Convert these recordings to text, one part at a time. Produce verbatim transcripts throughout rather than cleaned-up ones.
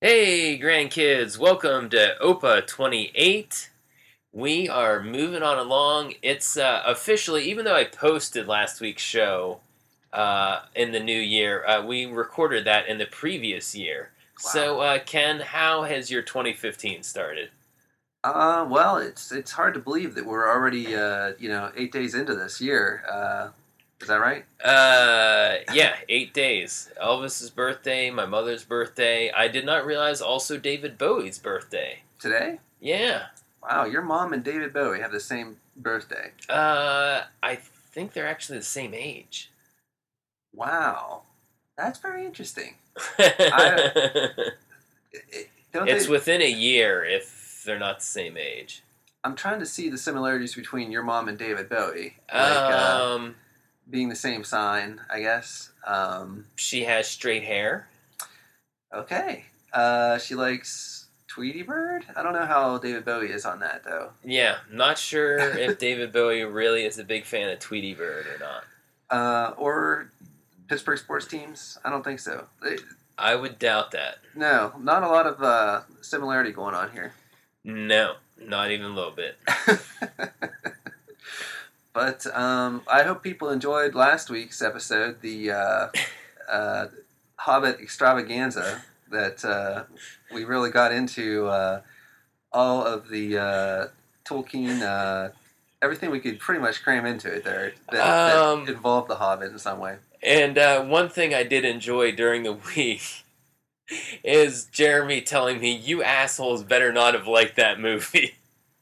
Hey, grandkids, welcome to O P A twenty-eight. We are moving on along. It's uh, officially, even though I posted last week's show uh, in the new year, uh, we recorded that in the previous year. So, Wow. uh, Ken, how has your twenty fifteen started? Uh, well, it's it's hard to believe that we're already uh, you know eight days into this year. Uh, is that right? Uh, yeah, eight days. Elvis's birthday, my mother's birthday. I did not realize also David Bowie's birthday. Today? Yeah. Wow, your mom and David Bowie have the same birthday. Uh, I think they're actually the same age. Wow, that's very interesting. I it, don't It's they? within a year if they're not the same age. I'm trying to see the similarities between your mom and David Bowie, like uh, Um, being the same sign, I guess. Um, she has straight hair. okay. Uh, she likes Tweety Bird. I don't know how David Bowie is on that though. Yeah, not sure if David Bowie really is a big fan of Tweety Bird or not. Uh, or Pittsburgh sports teams? I don't think so. They, I would doubt that. no, not a lot of uh, similarity going on here. No, not even a little bit. But um, I hope people enjoyed last week's episode, the uh, uh, Hobbit extravaganza, that uh, we really got into uh, all of the uh, Tolkien, uh, everything we could pretty much cram into it there that, Um, that involved the Hobbit in some way. And uh, one thing I did enjoy during the week is Jeremy telling me, "You assholes better not have liked that movie."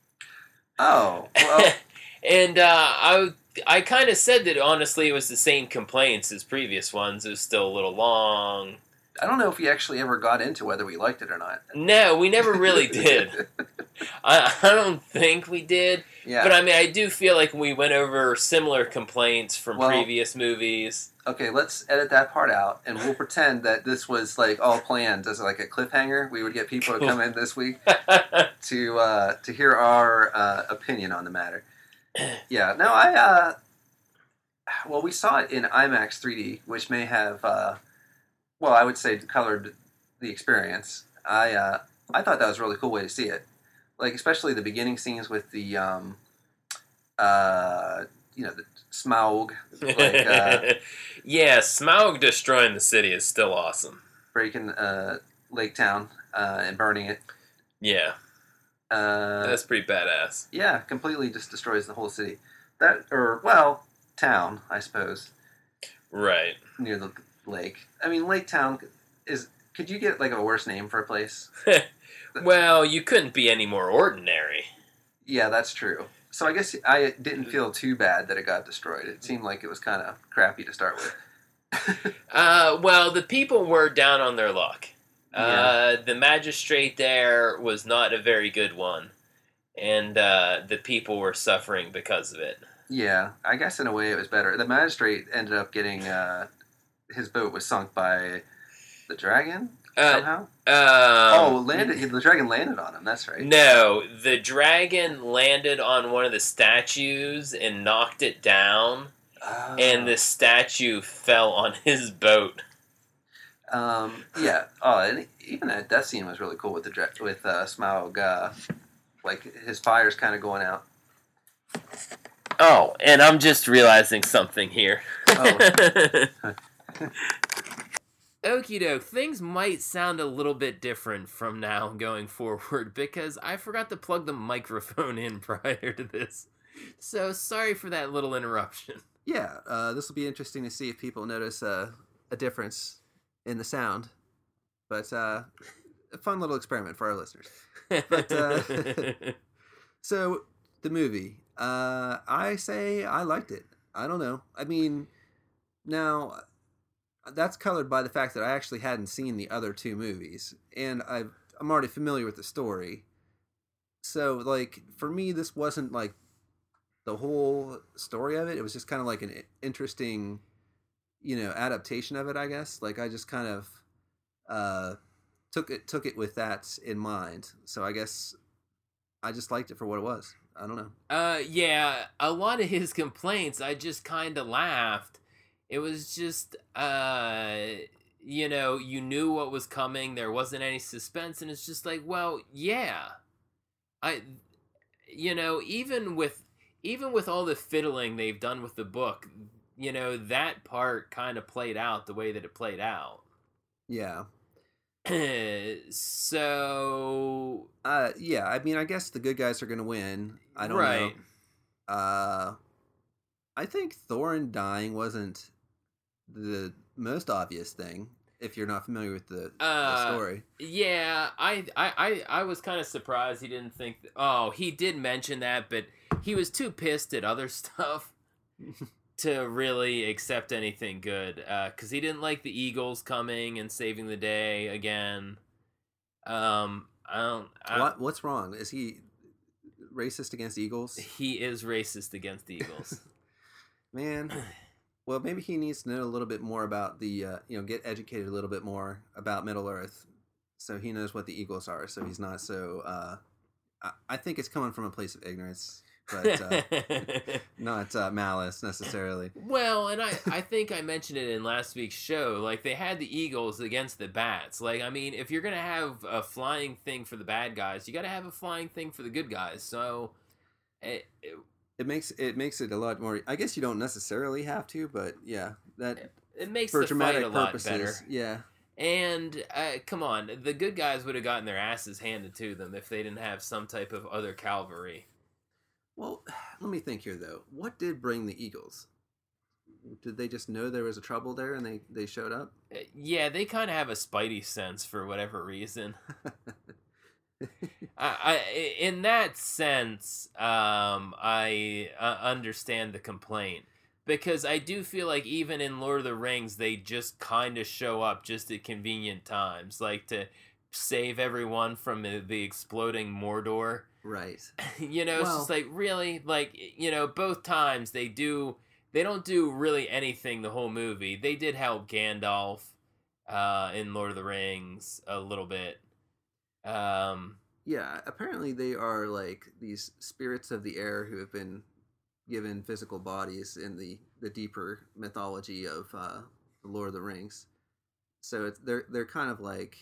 Oh, well, And uh, I I kind of said that honestly it was the same complaints as previous ones. It was still a little long. I don't know if we actually ever got into whether we liked it or not. No, we never really did. I, I don't think we did. Yeah. But I mean, I do feel like we went over similar complaints from Well, previous movies. Okay, let's edit that part out, and we'll pretend that this was like all planned as like a cliffhanger. We would get people to come in this week to uh, to hear our uh, opinion on the matter. Yeah, no, I uh, well, we saw it in IMAX three D, which may have uh, well, I would say colored the experience. I uh, I thought that was a really cool way to see it, like especially the beginning scenes with the um, uh, you know the Smaug, like uh, Yeah, Smaug destroying the city is still awesome. breaking uh, Lake Town uh, and burning it. Yeah, Uh, that's pretty badass. yeah, completely just destroys the whole city. That or well, town, I suppose, Right. near the lake. I mean, Lake Town is. Could you get like a worse name for a place? Well, you couldn't be any more ordinary. Yeah, that's true. So I guess I didn't feel too bad that it got destroyed. It seemed like it was kind of crappy to start with. Uh, well, the people were down on their luck. Yeah. Uh, the magistrate there was not a very good one, and uh, the people were suffering because of it. Yeah, I guess in a way it was better. The magistrate ended up getting uh, his boat was sunk by the dragon Uh, somehow. Um, oh, landed. The dragon landed on him. That's right. No, the dragon landed on one of the statues and knocked it down, Oh. and the statue fell on his boat. Um, yeah. Oh, and even that death scene was really cool with the dra- with uh, Smaug. Uh, like his fire's kind of going out. Oh, and I'm just realizing something here. Oh. Okie doke, things might sound a little bit different from now going forward because I forgot to plug the microphone in prior to this. So sorry for that little interruption. Yeah. Uh, this will be interesting to see if people notice uh, a difference in the sound. But uh, a fun little experiment for our listeners. But uh, so the movie, uh, I say I liked it. I don't know. I mean, now that's colored by the fact that I actually hadn't seen the other two movies, and I've, I'm already familiar with the story. So, like, for me, this wasn't like the whole story of it. It was just kind of like an interesting, you know, adaptation of it, I guess. Like, I just kind of uh, took it took it with that in mind. So I guess I just liked it for what it was. I don't know. Uh, yeah, a lot of his complaints, I just kind of laughed. It was just, uh, you know, you knew what was coming. There wasn't any suspense, and it's just like, well, yeah, I, you know, even with even with all the fiddling they've done with the book, you know, that part kind of played out the way that it played out. Yeah. So, uh, yeah. I mean, I guess the good guys are gonna win. I don't right. know. Uh, I think Thorin dying wasn't the most obvious thing if you're not familiar with the, the Uh, story. yeah, I, I, I, I was kind of surprised he didn't think. That, oh, he did mention that, but he was too pissed at other stuff to really accept anything good. Because uh, he didn't like the Eagles coming and saving the day again. Um, I don't. I, what what's wrong? Is he racist against eagles? He is racist against the Eagles. Man. Well, maybe he needs to know a little bit more about the, uh, you know, get educated a little bit more about Middle Earth, so he knows what the Eagles are. So he's not so. Uh, I, I think it's coming from a place of ignorance, but uh, not uh, malice necessarily. Well, and I, I think I mentioned it in last week's show. Like, they had the Eagles against the Bats. Like, I mean, if you're gonna have a flying thing for the bad guys, you got to have a flying thing for the good guys. So, it, it It makes it makes it a lot more. I guess you don't necessarily have to, but yeah, that it makes for the dramatic fight a lot purposes, better. yeah. And uh, come on, the good guys would have gotten their asses handed to them if they didn't have some type of other cavalry. Well, let me think here though. What did bring the Eagles? Did they just know there was a trouble there and they, they showed up? Uh, yeah, they kind of have a spidey sense for whatever reason. I, I, in that sense, um, I uh, understand the complaint. Because I do feel like even in Lord of the Rings, they just kind of show up just at convenient times. Like to save everyone from the, the exploding Mordor. Right. You know, well, it's just like, really? Like, you know, both times they do... They don't do really anything the whole movie. They did help Gandalf uh, in Lord of the Rings a little bit. Um, yeah, apparently they are like these spirits of the air who have been given physical bodies in the, the deeper mythology of uh, the Lord of the Rings. So it's, they're they're kind of like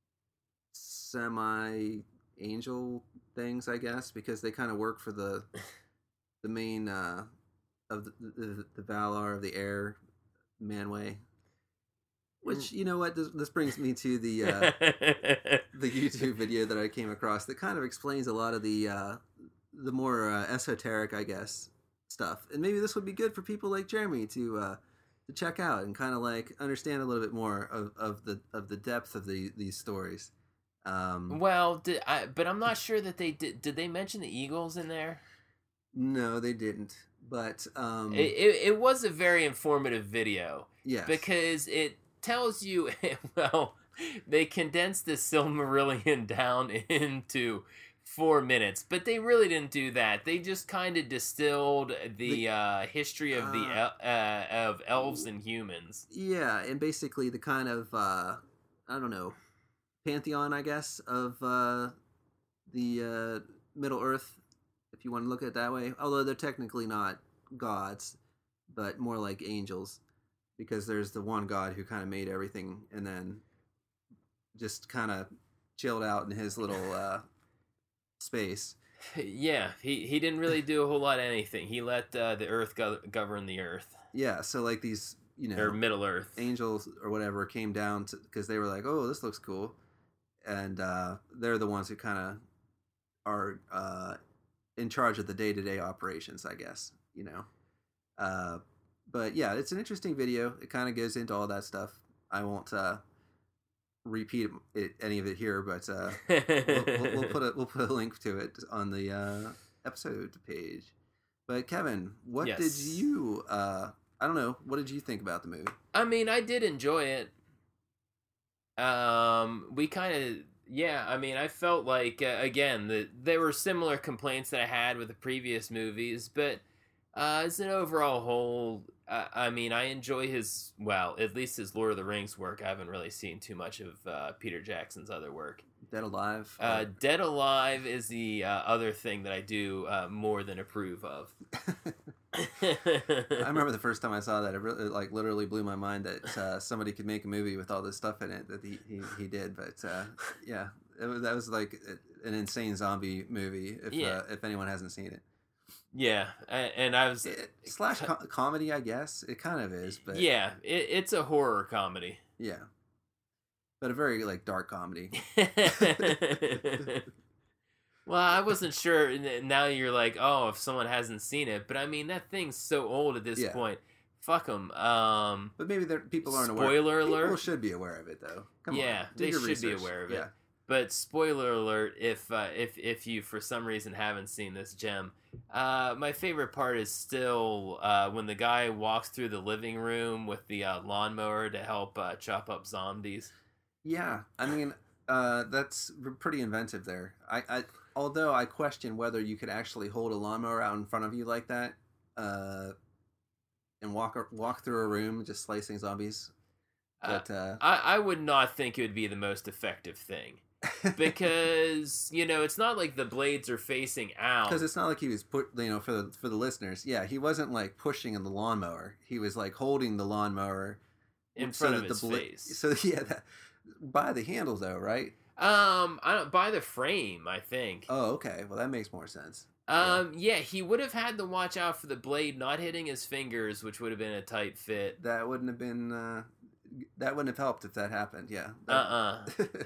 semi angel things, I guess, because they kind of work for the the main uh, of the, the the Valar of the air, Manwë. Which, you know what, this, this brings me to the uh, the YouTube video that I came across that kind of explains a lot of the uh, the more uh, esoteric, I guess, stuff. And maybe this would be good for people like Jeremy to uh, to check out and kind of like understand a little bit more of, of the of the depth of the these stories. Um, well, did I, but I'm not sure that they did. Did they mention the Eagles in there? No, they didn't. But um, it, it it was a very informative video. Yes, because it tells you, well, they condensed the Silmarillion down into four minutes, but they really didn't do that. They just kind of distilled the, the uh, history of the uh, uh, of elves and humans. Yeah, and basically the kind of uh, I don't know, pantheon, I guess, of uh, the uh, Middle Earth, if you want to look at it that way. Although they're technically not gods, but more like angels. Because there's the one God who kind of made everything and then just kind of chilled out in his little uh, space. Yeah, he, he didn't really do a whole lot of anything. He let uh, the earth go- govern the earth. Yeah, so like these, you know... Or Middle Earth. Angels or whatever came down because they were like, oh, this looks cool. And uh, they're the ones who kind of are uh, in charge of the day-to-day operations, I guess, you know. Uh But yeah, it's an interesting video. It kind of goes into all that stuff. I won't uh, repeat it, any of it here, but uh, we'll, we'll, we'll put a we'll put a link to it on the uh, episode page. But Kevin, what yes. did you? Uh, I don't know. What did you think about the movie? I mean, I did enjoy it. Um, we kind of yeah. I mean, I felt like uh, again that there were similar complaints that I had with the previous movies, but uh, as an overall whole. Uh, I mean, I enjoy his, well, at least his Lord of the Rings work. I haven't really seen too much of uh, Peter Jackson's other work. Dead Alive? Uh, Dead Alive is the uh, other thing that I do uh, more than approve of. I remember the first time I saw that, it really, like literally blew my mind that uh, somebody could make a movie with all this stuff in it that he he, he did. But uh, yeah, it was, that was like an insane zombie movie. If Yeah. uh, if anyone hasn't seen it, Yeah, a- and I was it, slash co- comedy, I guess it kind of is. But yeah, it, it's a horror comedy. yeah, but a very like dark comedy. Well, I wasn't sure. Now you're like, oh, if someone hasn't seen it, but I mean that thing's so old at this Yeah. point. Fuck them. Um, But maybe there, people aren't aware. Spoiler People alert. should be aware of it though. Come Yeah, on, do they your should be research. aware of it. Yeah. But spoiler alert, if uh, if if you for some reason haven't seen this gem, uh, my favorite part is still uh, when the guy walks through the living room with the uh, lawnmower to help uh, chop up zombies. Yeah, I mean, uh, that's r- pretty inventive there. I, I, although I question whether you could actually hold a lawnmower out in front of you like that, uh, and walk ar- walk through a room just slicing zombies. Uh, But uh, I, I would not think it would be the most effective thing because you know it's not like the blades are facing out. because it's not like he was put, you know, for the for the listeners, yeah, he wasn't like pushing in the lawnmower. He was like holding the lawnmower in so front of that his the bla- face. So yeah, that, by the handle though, right? Um, I don't by the frame. I think. Oh, okay. Well, that makes more sense. Um, yeah, he would have had to watch out for the blade not hitting his fingers, which would have been a tight fit. That wouldn't have been. Uh, that wouldn't have helped if that happened. Yeah. Uh uh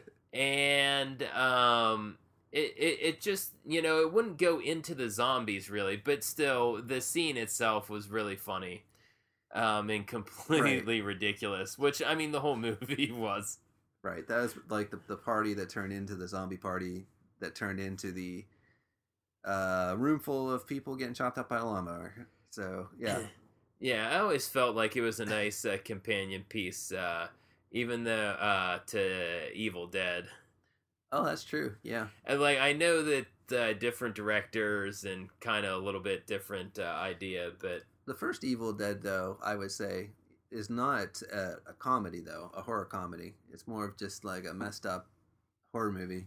And um, it, it it just you know it wouldn't go into the zombies really, but still the scene itself was really funny, um, and completely ridiculous. Which I mean the whole movie was. Right, that was like the, the party that turned into the zombie party that turned into the uh, room full of people getting chopped up by a lawnmower. So, yeah. Yeah, I always felt like it was a nice uh, companion piece, uh, even though uh, to Evil Dead. Oh, that's true, yeah. And like I know that uh, different directors and kind of a little bit different uh, idea, but The first Evil Dead, though, I would say, is not a, a comedy, though, a horror comedy. It's more of just like a messed up horror movie.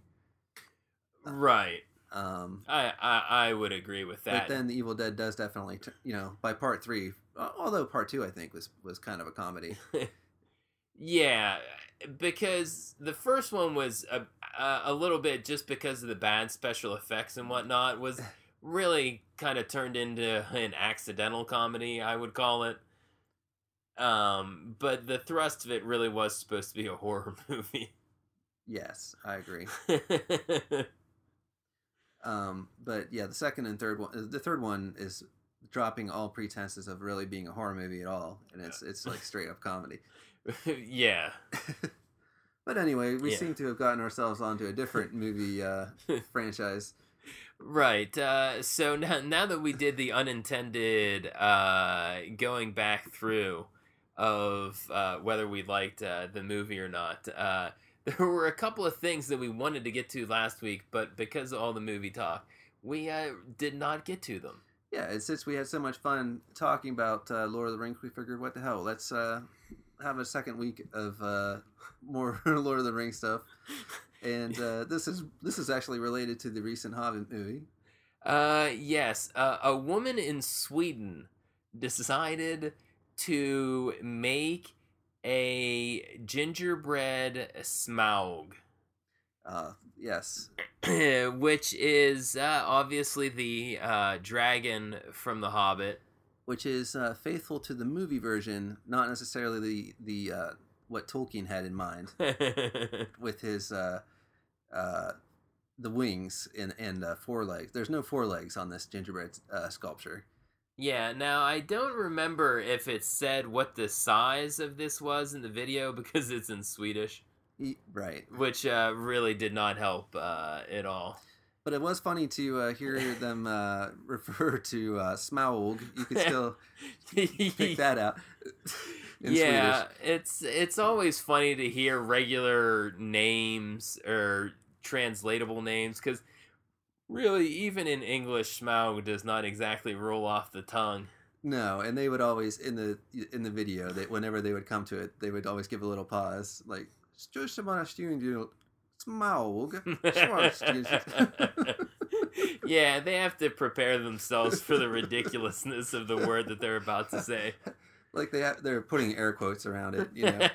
right. Um, I, I I would agree with that. but then the Evil Dead does definitely, t- you know, by part three, uh, although part two, I think, was, was kind of a comedy. Yeah, because the first one was a, a a little bit just because of the bad special effects and whatnot was really kind of turned into an accidental comedy, I would call it. Um, but the thrust of it really was supposed to be a horror movie. Yes, I agree. Um, but yeah, the second and third one, the third one is dropping all pretenses of really being a horror movie at all, and it's it's like straight up comedy. Yeah. But anyway, we Yeah. seem to have gotten ourselves onto a different movie uh, franchise. Right. Uh, so now, now that we did the unintended uh, going back through of uh, whether we liked uh, the movie or not, uh, there were a couple of things that we wanted to get to last week, but because of all the movie talk, we uh, did not get to them. Yeah, and since we had so much fun talking about uh, Lord of the Rings, we figured, what the hell, let's uh, have a second week of uh, more Lord of the Rings stuff. And uh, this is this is actually related to the recent Hobbit movie. Uh, yes, uh, a woman in Sweden decided to make a gingerbread smaug. Uh, yes. Which is uh, obviously the uh, dragon from The Hobbit. Which is uh, faithful to the movie version, not necessarily the the uh, what Tolkien had in mind with his uh, uh, the wings and and uh, forelegs. There's no forelegs on this gingerbread uh, sculpture. Yeah, now I don't remember if it said what the size of this was in the video because it's in Swedish. He, right. Which uh, really did not help uh, at all. But it was funny to uh, hear them uh, refer to uh, Smaug. You could still pick that out in yeah, Swedish. it's it's always funny to hear regular names or translatable names because really, even in English, Smaug does not exactly roll off the tongue. No, and they would always in the in the video that whenever they would come to it, they would always give a little pause, like Smaug. Yeah, they have to prepare themselves for the ridiculousness of the word that they're about to say. Like they have, they're putting air quotes around it, you know.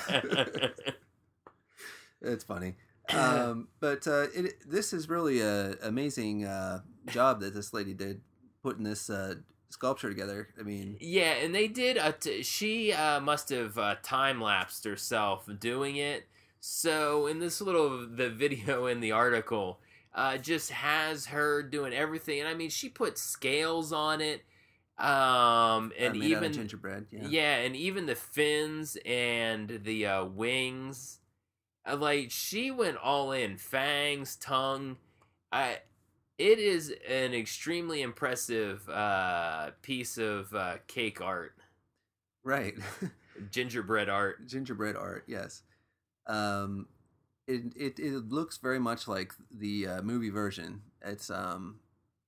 It's funny. Um, but uh, it this is really a amazing uh, job that this lady did putting this uh, sculpture together. I mean, Yeah, and they did. A t- she uh, must have uh, time lapsed herself doing it. So in this little the video in the article, uh, just has her doing everything, and I mean, she put scales on it, um, uh, and made out of even gingerbread. Yeah. yeah, and even the fins and the uh, wings. Uh, like she went all in, fangs, tongue. I It is an extremely impressive uh, piece of uh, cake art, Right. gingerbread art. Gingerbread art. Yes. Um, it, it it looks very much like the uh, movie version. It's um,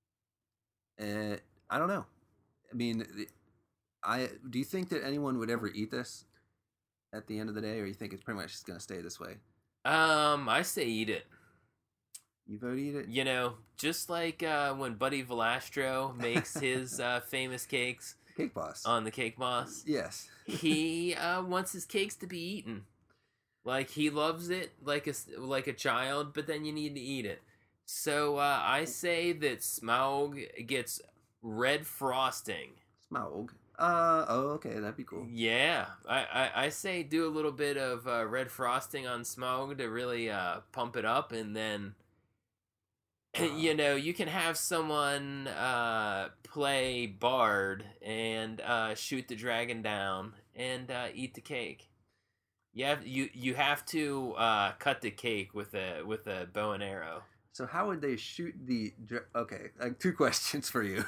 eh, I don't know. I mean, I do you think that anyone would ever eat this at the end of the day, or you think it's pretty much just gonna stay this way? Um, I say eat it. You vote eat it. You know, just like uh, when Buddy Velastro makes his uh, famous cakes Cake Boss. on the Cake Boss, Yes. he uh, wants his cakes to be eaten. Like he loves it like a like a child, but then you need to eat it. So uh, I say that Smaug gets red frosting. Smaug. Uh oh, okay, that'd be cool. Yeah, I, I, I say do a little bit of uh, red frosting on Smaug to really uh, pump it up, and then you know you can have someone uh, play Bard and uh, shoot the dragon down and uh, eat the cake. You have you you have to uh, cut the cake with a with a bow and arrow. So how would they shoot the? dra- Okay, like two questions for you.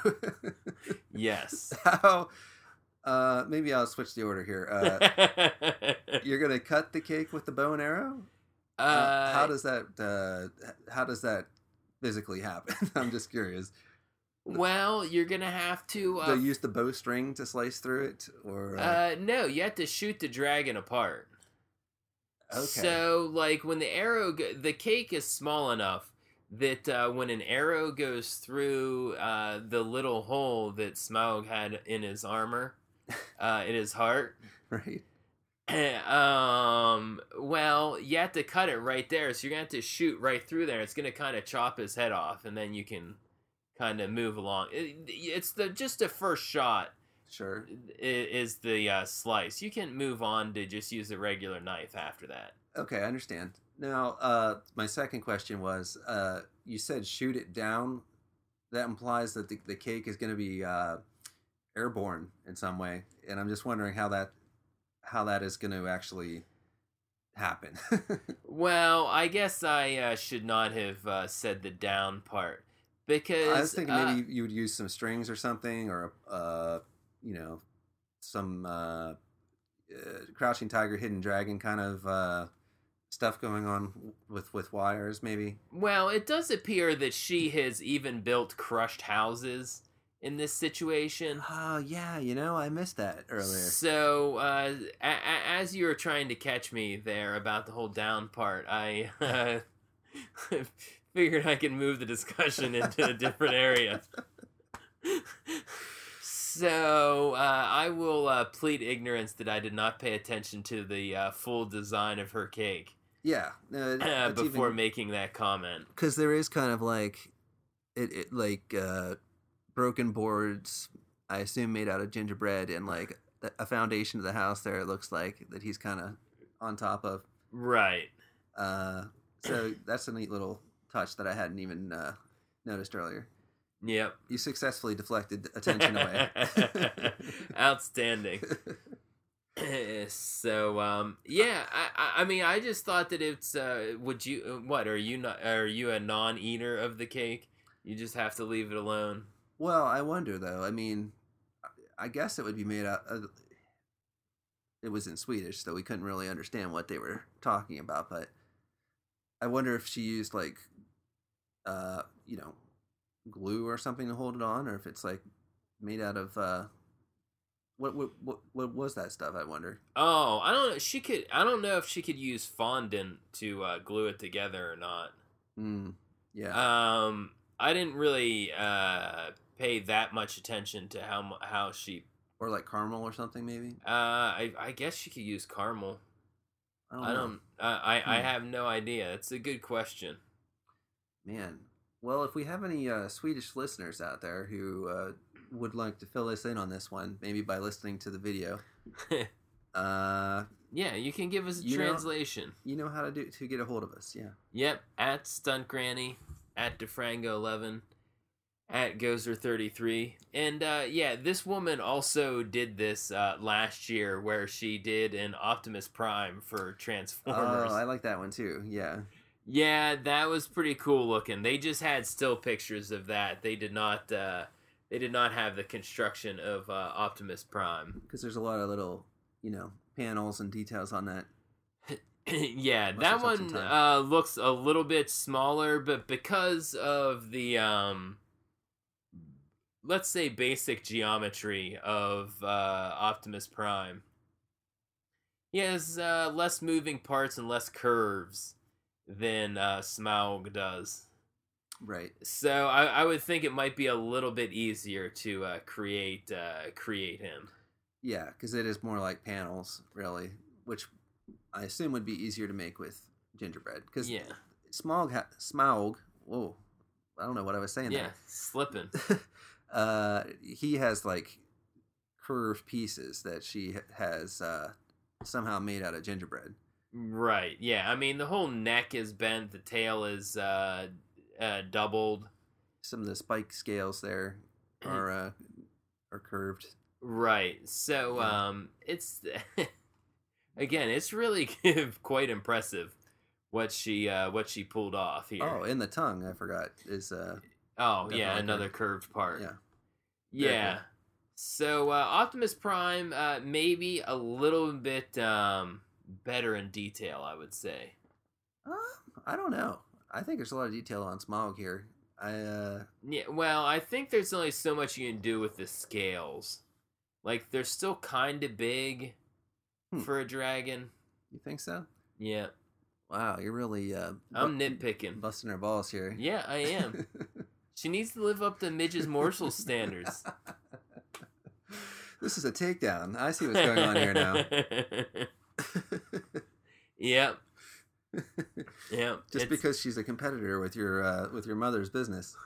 Yes. How? Uh, maybe I'll switch the order here. Uh, you're gonna cut the cake with the bow and arrow. uh, Uh, how does that? Uh, how does that physically happen? I'm just curious. well, you're gonna have to. Uh, They use the bowstring to slice through it, or uh, uh, no, you have to shoot the dragon apart. okay, So, like, when the arrow, go- the cake is small enough that uh, when an arrow goes through uh, the little hole that Smaug had in his armor, uh, in his heart, right? um, well, you have to cut it right there. So you're gonna have to shoot right through there. It's gonna kind of chop his head off, and then you can kind of move along. It, it's the just the first shot Sure. is the uh, slice. You can move on to just use a regular knife after that. Okay, I understand. Now, uh, my second question was, uh, you said shoot it down. That implies that the, the cake is going to be uh, airborne in some way, and I'm just wondering how that how that is going to actually happen. Well, I guess I uh, should not have uh, said the down part because I was thinking uh, maybe you would use some strings or something, or uh, you know, some uh, uh, Crouching Tiger, Hidden Dragon kind of uh, stuff going on with with wires, maybe. well, it does appear that she has even built crushed houses in this situation. Oh yeah, you know, I missed that earlier. So, uh, a- a- as you were trying to catch me there about the whole down part, I uh, figured I could move the discussion into a different area. So, uh, I will uh, plead ignorance that I did not pay attention to the uh, full design of her cake Yeah, no, uh, it's before even, making that comment. because there is kind of like it, it like uh, broken boards. I assume made out of gingerbread and like a foundation of the house. There, it looks like that he's kind of on top of. Right. Uh, so that's a neat little touch that I hadn't even uh, noticed earlier. Yep. You successfully deflected attention away. Outstanding. So um yeah, I I mean I just thought that it's uh would you what are you not are you a non-eater of the cake? You just have to leave it alone. Well, I wonder though. I mean, I guess it would be made out. Of, it was in Swedish, so we couldn't really understand what they were talking about. But I wonder if she used like, uh, you know, glue or something to hold it on, or if it's like made out of uh, what what what what was that stuff? I wonder. Oh, I don't know. She could I don't know if she could use fondant to uh, glue it together or not. Mm, yeah. Um I didn't really uh, pay that much attention to how mu- how she. Or like caramel or something, maybe? Uh, I I guess she could use caramel. I don't I know. don't. Uh, I I Hmm. have no idea. It's a good question. Man. Well, if we have any uh, Swedish listeners out there who uh, would like to fill us in on this one, maybe by listening to the video, uh, Yeah, you can give us a you know, translation. you know how to do to get a hold of us. Yeah. Yep, at Stunt Granny, at DeFrango eleven, at Gozer thirty-three. And uh, yeah, this woman also did this uh, last year where she did an Optimus Prime for Transformers. Oh, I like that one too. Yeah. Yeah, that was pretty cool looking. They just had still pictures of that. They did not uh, they did not have the construction of uh, Optimus Prime. Because there's a lot of little, you know, panels and details on that. Yeah, Must that have took some one time. uh, looks a little bit smaller, but because of the um, let's say basic geometry of uh, Optimus Prime, he has uh, less moving parts and less curves than uh, Smaug does. Right. So I, I would think it might be a little bit easier to uh, create uh, create him. Yeah, because it is more like panels, really, which I assume would be easier to make with gingerbread. Because Yeah, Smaug, ha- Smaug, whoa, I don't know what I was saying yeah, slipping. there. uh, he has like curved pieces that she ha- has uh, somehow made out of gingerbread. Right. Yeah. I mean, the whole neck is bent. The tail is uh, uh, doubled. Some of the spike scales there are uh, are curved. Right. So, Yeah. um, it's again, it's really quite impressive what she uh, what she pulled off here. Oh, and the tongue, I forgot, is uh, Oh, yeah, definitely another curved. curved part. Yeah. Yeah. cool. So, uh, Optimus Prime, uh, maybe a little bit um, better in detail, I would say. Uh, I don't know. I think there's a lot of detail on Smaug here. I uh, Yeah, well, I think there's only so much you can do with the scales. Like, they're still kind of big Hmm. for a dragon. you think so? Yeah, Wow, you're really uh, I'm bu- nitpicking. busting our balls here. Yeah, I am. She needs to live up to Midge's morsel standards. This is a takedown. I see what's going on here now. Yep, yep. Just it's- because she's a competitor with your uh, with your mother's business,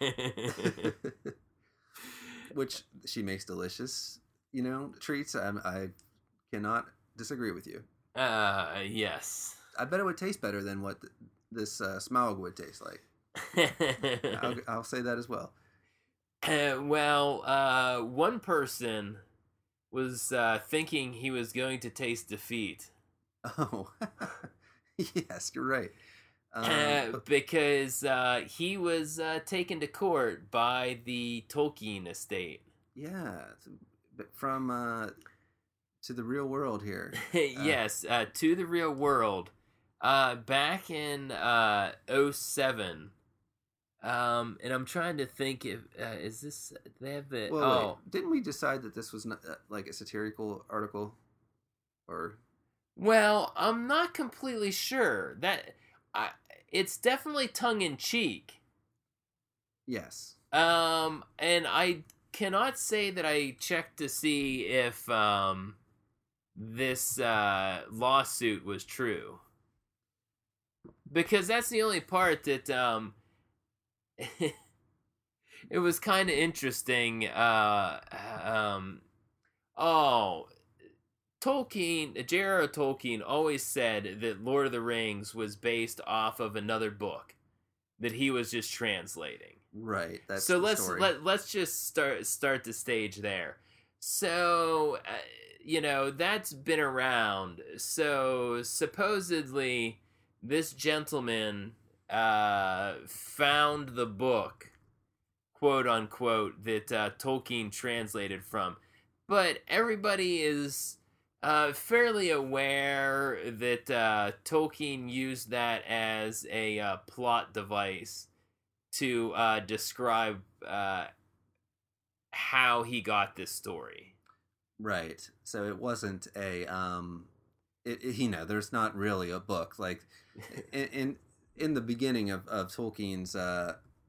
which she makes delicious, you know, treats. I, I cannot disagree with you. uh, yes. I bet it would taste better than what th- this uh, Smaug would taste like. I'll, I'll say that as well. Uh, well, uh, one person was uh, thinking he was going to taste defeat. Oh, yes, you're right. Um, Uh, but- because uh, he was uh, taken to court by the Tolkien estate. yeah, but from uh, to the real world here. Yes, uh, to the real world. Uh, back in uh, oh seven. Um, and I'm trying to think if uh, is this they have the Well, oh wait, didn't we decide that this was not, uh, like a satirical article, or well I'm not completely sure that I it's definitely tongue in cheek. yes? Um, and I cannot say that I checked to see if um this uh lawsuit was true. Because that's the only part that um it was kind of interesting. Uh um oh, Tolkien, J R R. Tolkien always said that Lord of the Rings was based off of another book that he was just translating. Right. That's so the let's story. let let's just start start the stage there. So uh, you know that's been around. So supposedly this gentleman uh, found the book, quote unquote, that uh, Tolkien translated from, but everybody is uh, fairly aware that uh, Tolkien used that as a uh, plot device to uh, describe uh, how he got this story. Right. So it wasn't a um, it, it- you know, there's not really a book like in in, in the beginning of of Tolkien's uh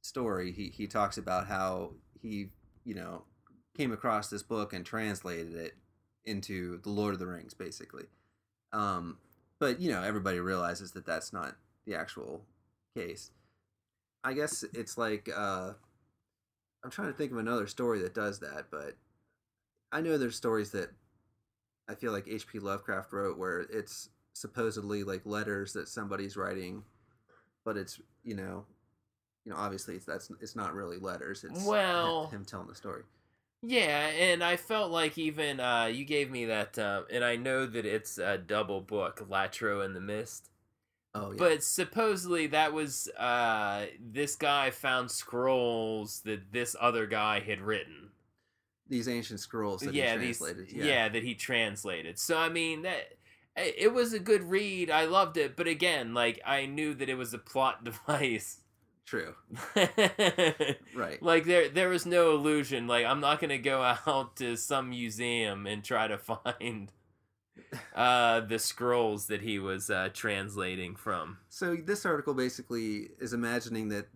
story, he he talks about how he you know came across this book and translated it into the Lord of the Rings, basically. Um, but you know, everybody realizes that that's not the actual case. I guess it's like uh, I'm trying to think of another story that does that, but I know there's stories that I feel like H P. Lovecraft wrote where it's supposedly like letters that somebody's writing, but it's you know, you know, obviously it's that's it's not really letters. It's Well, him telling the story. yeah, and I felt like even uh, you gave me that, uh, and I know that it's a double book, Latro and the Mist. Oh yeah. But supposedly that was uh, this guy found scrolls that this other guy had written. These ancient scrolls that Yeah, he these translated. yeah. Yeah. yeah, that he translated. So I mean that it was a good read. I loved it, but again, like I knew that it was a plot device. True. Right. Like there there was no illusion. Like I'm not gonna go out to some museum and try to find uh the scrolls that he was uh translating from. So this article basically is imagining that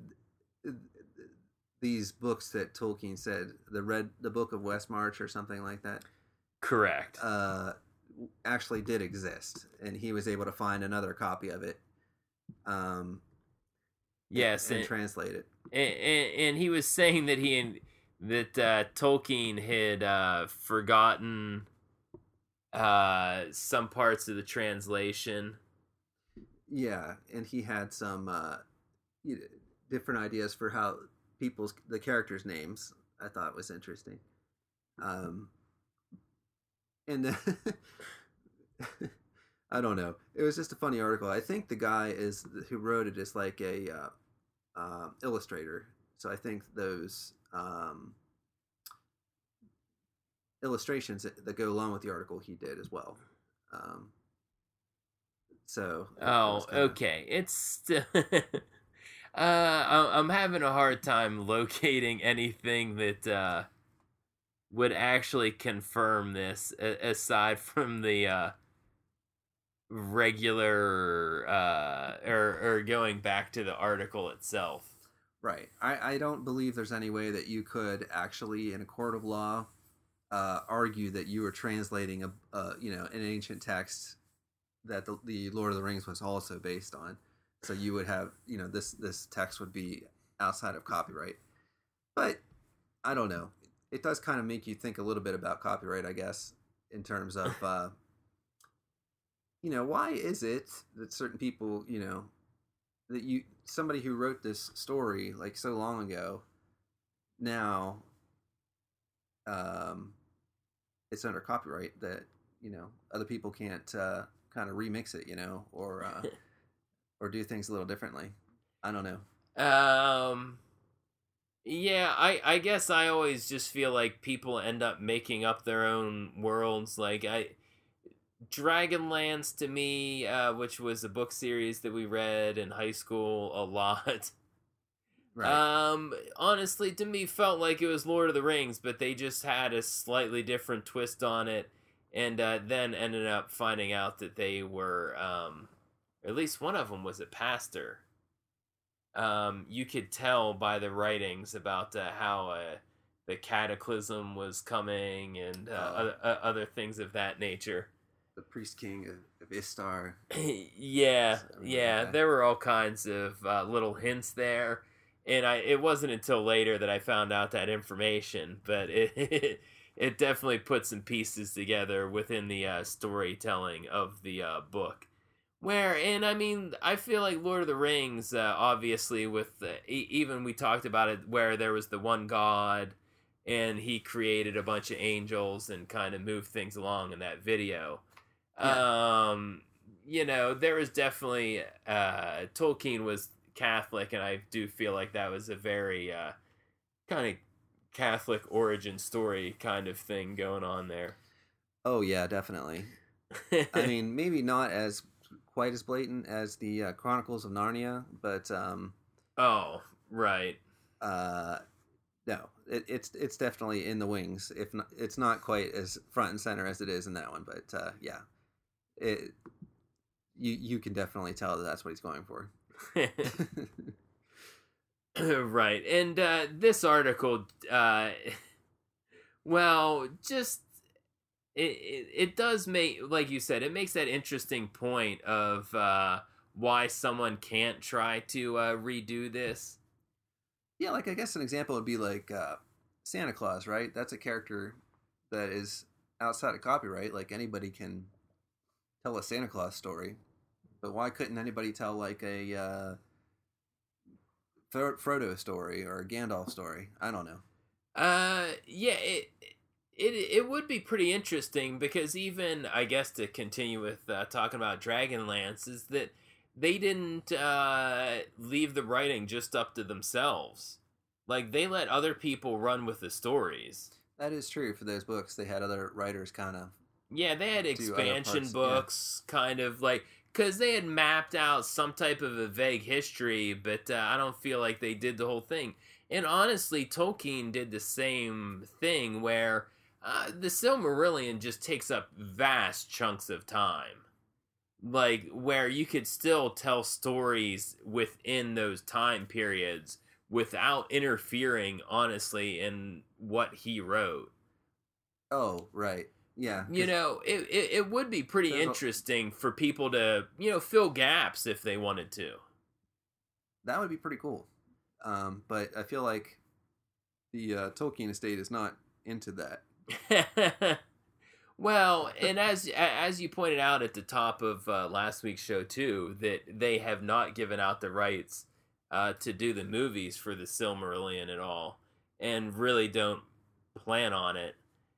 these books that Tolkien said, the red the Book of Westmarch or something like that, Correct. uh actually did exist, and he was able to find another copy of it. Um Yes, and, and and, translate it. And, and, and he was saying that he and that uh, Tolkien had uh, forgotten uh, some parts of the translation. Yeah, and he had some uh, you know, different ideas for how people's the characters' names. I thought was interesting. Um, and then, I don't know. It was just a funny article. I think the guy is who wrote it is like a uh, uh, illustrator. So I think those um, illustrations that, that go along with the article he did as well. Um, so oh, it kinda... okay. It's still. uh, I'm having a hard time locating anything that uh, would actually confirm this, aside from the. Uh, regular uh or or going back to the article itself. Right. I, I don't believe there's any way that you could actually in a court of law uh argue that you were translating a uh you know an ancient text that the, the Lord of the Rings was also based on. So you would have, you know, this this text would be outside of copyright. But I don't know. It does kind of make you think a little bit about copyright, I guess, in terms of uh you know, why is it that certain people, you know, that you somebody who wrote this story like so long ago, now, um, it's under copyright that you know other people can't uh, kind of remix it, you know, or uh, or do things a little differently. I don't know. Um. Yeah, I I guess I always just feel like people end up making up their own worlds. Like I. Dragonlance to me, uh, which was a book series that we read in high school a lot. Right. Um, honestly, to me, felt like it was Lord of the Rings, but they just had a slightly different twist on it, and uh, then ended up finding out that they were, um, at least one of them was a pastor. Um, you could tell by the writings about uh, how uh, the cataclysm was coming and uh, uh, other, other things of that nature. The Priest King of, of Istar. yeah, yeah. Like there were all kinds of uh, little hints there, and I it wasn't until later that I found out that information. But it it, it definitely put some pieces together within the uh, storytelling of the uh, book. Where and I mean, I feel like Lord of the Rings, uh, obviously, with the, even we talked about it, where there was the one God, and he created a bunch of angels and kind of moved things along in that video. Yeah. Um, you know, there was definitely uh, Tolkien was Catholic, and I do feel like that was a very uh, kind of Catholic origin story kind of thing going on there. Oh yeah, definitely. I mean, maybe not as quite as blatant as the uh, Chronicles of Narnia, but um, oh right. Uh, no, it, it's it's definitely in the wings. If not, it's not quite as front and center as it is in that one, but uh, yeah. It, you you can definitely tell that that's what he's going for. Right. And uh, this article, uh, well, just it, it it does make, like you said, it makes that interesting point of uh, why someone can't try to uh, redo this. Yeah, like I guess an example would be like uh, Santa Claus, right? That's a character that is outside of copyright. Like anybody can tell a Santa Claus story, but why couldn't anybody tell like a uh, Fro- Frodo story or a Gandalf story? I don't know. Uh, yeah, it it it would be pretty interesting because even I guess to continue with uh, talking about Dragonlance is that they didn't uh, leave the writing just up to themselves. Like they let other people run with the stories. That is true for those books. They had other writers kind of Yeah, they had do other expansion parts. books, kind of like because they had mapped out some type of a vague history, but uh, I don't feel like they did the whole thing. And honestly, Tolkien did the same thing where uh, the Silmarillion just takes up vast chunks of time. Like, where you could still tell stories within those time periods without interfering, honestly, in what he wrote. Yeah. Oh, right. Yeah. You 'cause know, it, it, it would be pretty there's a- interesting for people to, you know, fill gaps if they wanted to. that would be pretty cool. Um, but I feel like the uh, Tolkien estate is not into that. Well, and as as you pointed out at the top of uh, last week's show too, that they have not given out the rights uh, to do the movies for the Silmarillion at all, and really don't plan on it.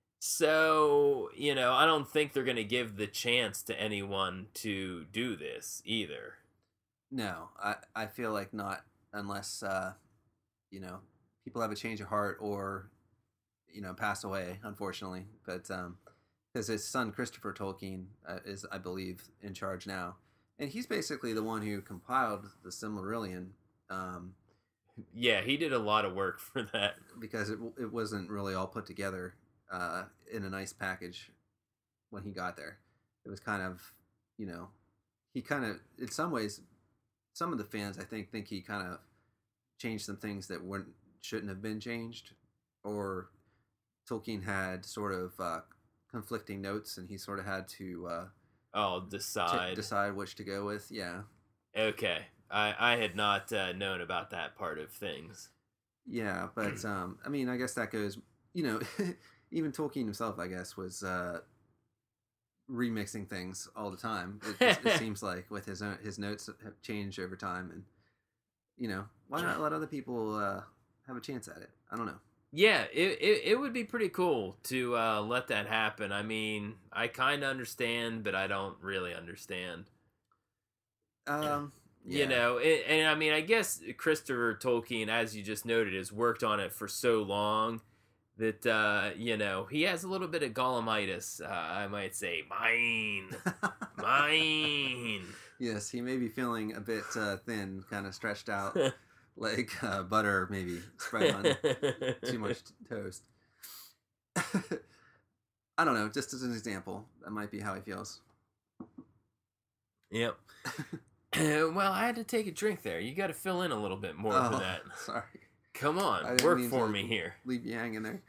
So, you know, I don't think they're going to give the chance to anyone to do this either. No, I, I feel like not unless, uh, you know, people have a change of heart or, you know, pass away, unfortunately. But um, because his son, Christopher Tolkien, uh, is, I believe, in charge now. And he's basically the one who compiled the Silmarillion um, Yeah, he did a lot of work for that. because it, it wasn't really all put together uh, in a nice package when he got there. It was kind of, you know, he kind of, in some ways, some of the fans, I think, think he kind of changed some things that weren't shouldn't have been changed, or Tolkien had sort of uh, conflicting notes, and he sort of had to uh, Oh, t- decide. decide which to go with. Yeah, Okay, I I had not uh, known about that part of things. yeah, but um, I mean, I guess that goes. You know, even Tolkien himself, I guess, was uh, remixing things all the time. It, it, it seems like with his own, his notes have changed over time, and you know, why not let other people uh, have a chance at it? I don't know. Yeah, it, it, it would be pretty cool to uh, let that happen. I mean, I kind of understand, but I don't really understand. Um, yeah. You know, it, and I mean, I guess Christopher Tolkien, as you just noted, has worked on it for so long that, uh, you know, he has a little bit of Gollumitis, uh, I might say. Mine! Mine! Yes, he may be feeling a bit uh, thin, kind of stretched out, like uh, butter maybe spread on too much t- toast. I don't know, just as an example, that might be how he feels. Yep. Well, I had to take a drink there. You got to fill in a little bit more Oh, for that. sorry. Come I on, didn't work mean for to me here. Leave you hanging there.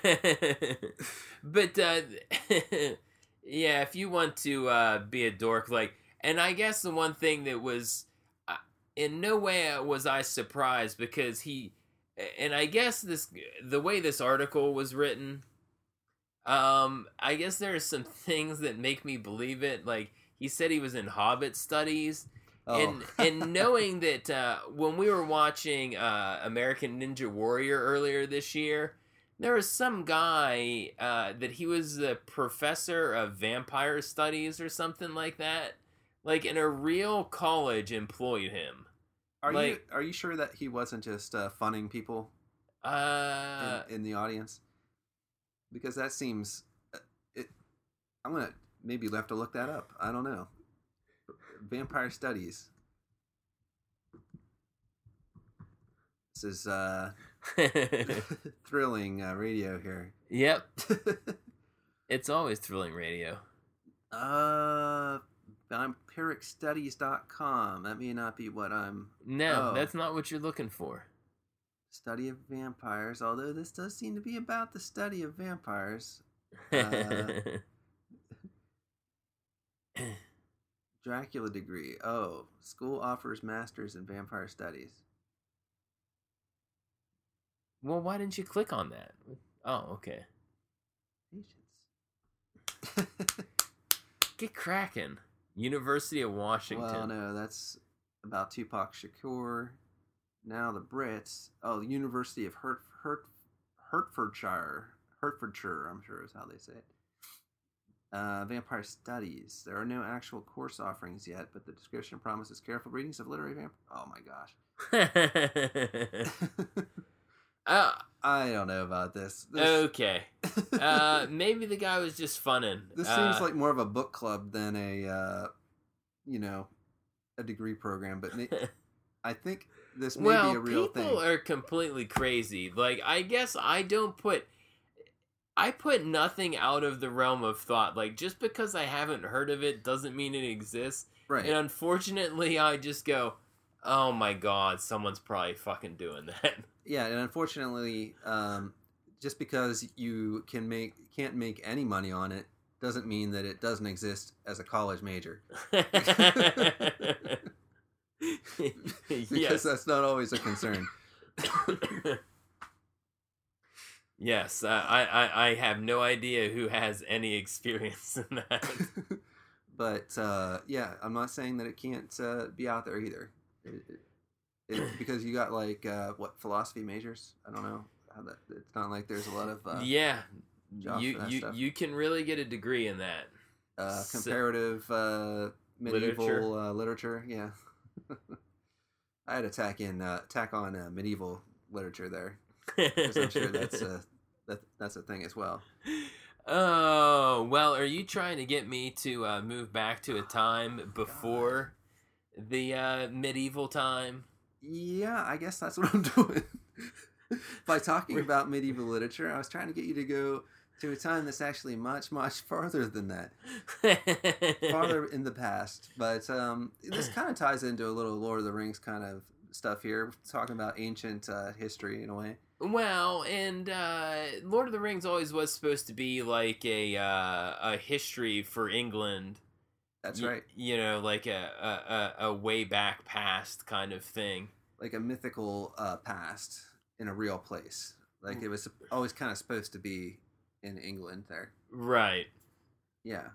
But uh, yeah, if you want to uh, be a dork, like, and I guess the one thing that was, uh, in no way was I surprised because he, and I guess this, the way this article was written, um, I guess there are some things that make me believe it. Like he said, he was in Hobbit studies. Oh. And and knowing that uh, when we were watching uh, American Ninja Warrior earlier this year, there was some guy uh, that he was a professor of vampire studies or something like that. Like, and a real college employed him. Are you Like- are you sure that he wasn't just uh, funning people Uh, in, in the audience? Because that seems, uh, it. I'm gonna maybe have to look that up. I don't know. Vampire Studies. This is uh, thrilling uh, radio here. yep, it's always thrilling radio. uh, vampiric studies dot com. That may not be what I'm. No, Oh. that's not what you're looking for. Study of vampires, although this does seem to be about the study of vampires. Uh, Dracula degree. Oh, school offers masters in vampire studies. Well, why didn't you click on that? Oh, okay. Patience. Get cracking. University of Washington. Well, no, that's about Tupac Shakur. Now the Brits. Oh, the University of Hert, Hert, Hertfordshire. Hertfordshire, I'm sure is how they say it. Uh, vampire studies. There are no actual course offerings yet, but the description promises careful readings of literary vampire. Oh my gosh. uh, I don't know about this. this... Okay. Uh, maybe the guy was just funning. This uh, seems like more of a book club than a, uh, you know, a degree program. But I think this may well, be a real thing. People are completely crazy. Like, I guess I don't put... I put nothing out of the realm of thought. Like, just because I haven't heard of it doesn't mean it exists. Right. And unfortunately, I just go, oh my god, someone's probably fucking doing that. Yeah, and unfortunately, um, just because you can make can't make any money on it doesn't mean that it doesn't exist as a college major. Because yes. that's not always a concern. Yes, uh, I, I, I have no idea who has any experience in that. But, uh, yeah, I'm not saying that it can't uh, be out there either. It, it, it, because you got, like, uh, what, philosophy majors? I don't know. How that. It's not like there's a lot of uh, yeah, jobs you for that you, stuff. you can really get a degree in that. Uh, comparative uh, medieval literature. Uh, literature, yeah. I had to tack in, uh, tack on uh, medieval literature there. Because I'm sure that's a, that, that's a thing as well. Oh, well, are you trying to get me to uh, move back to a time before God. the uh, medieval time? Yeah, I guess that's what I'm doing. By talking about medieval literature, I was trying to get you to go to a time that's actually much, much farther than that. Farther in the past. But um, this kind of ties into a little Lord of the Rings kind of stuff here, talking about ancient uh, history in a way. Well, and uh, Lord of the Rings always was supposed to be like a uh, a history for England. That's y- right. You know, like a, a, a, a way back past kind of thing. Like a mythical uh, past in a real place. Like it was always kind of supposed to be in England there. Right. Yeah.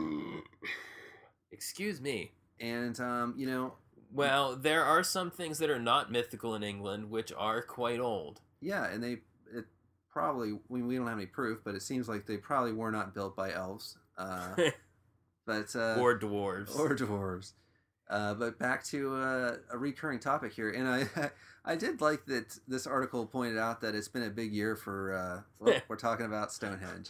Excuse me. And, um, you know... Well, there are some things that are not mythical in England, which are quite old. Yeah, and they it probably we, we don't have any proof, but it seems like they probably were not built by elves, uh, but uh, or dwarves, or dwarves. Uh, but back to uh, a recurring topic here, and I I did like that this article pointed out that it's been a big year for uh, well, we're talking about Stonehenge.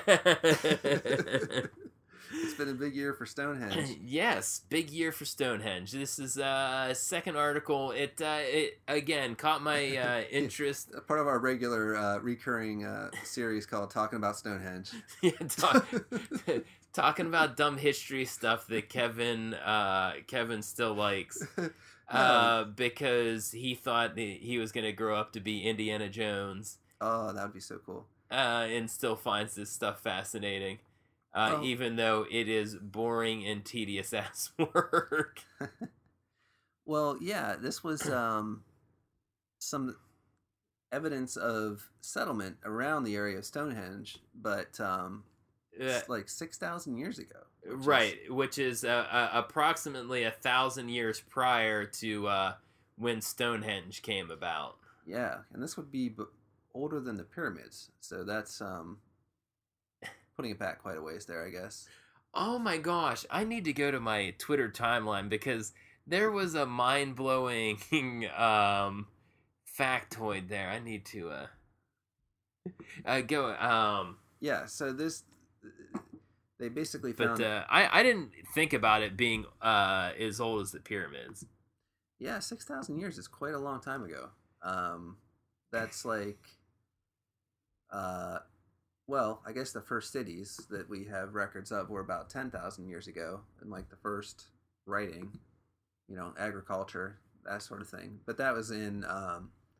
It's been a big year for Stonehenge. Yes, big year for Stonehenge. This is uh, a second article. It, uh, it again caught my uh, interest. Part of our regular uh, recurring uh, series called Talking About Stonehenge. Yeah, talk, talking about dumb history stuff that Kevin uh, Kevin still likes. Uh, because he thought he was going to grow up to be Indiana Jones. Oh, that would be so cool. Uh, and still finds this stuff fascinating. Uh, oh. Even though it is boring and tedious ass work. Well, yeah, this was um, some evidence of settlement around the area of Stonehenge, but um, uh, like six thousand years ago. Which right, is... which is uh, uh, approximately a thousand years prior to uh, when Stonehenge came about. Yeah, and this would be b- older than the pyramids, so that's... Um, putting it back quite a ways there, I guess. Oh my gosh, I need to go to my Twitter timeline because there was a mind-blowing um, factoid there. I need to uh, uh go. Um, yeah, so this they basically found. But uh, I I didn't think about it being uh as old as the pyramids. Yeah, six thousand years is quite a long time ago. Um, that's like. Uh, Well, I guess the first cities that we have records of were about ten thousand years ago, and like the first writing, you know, agriculture, that sort of thing. But that was in um,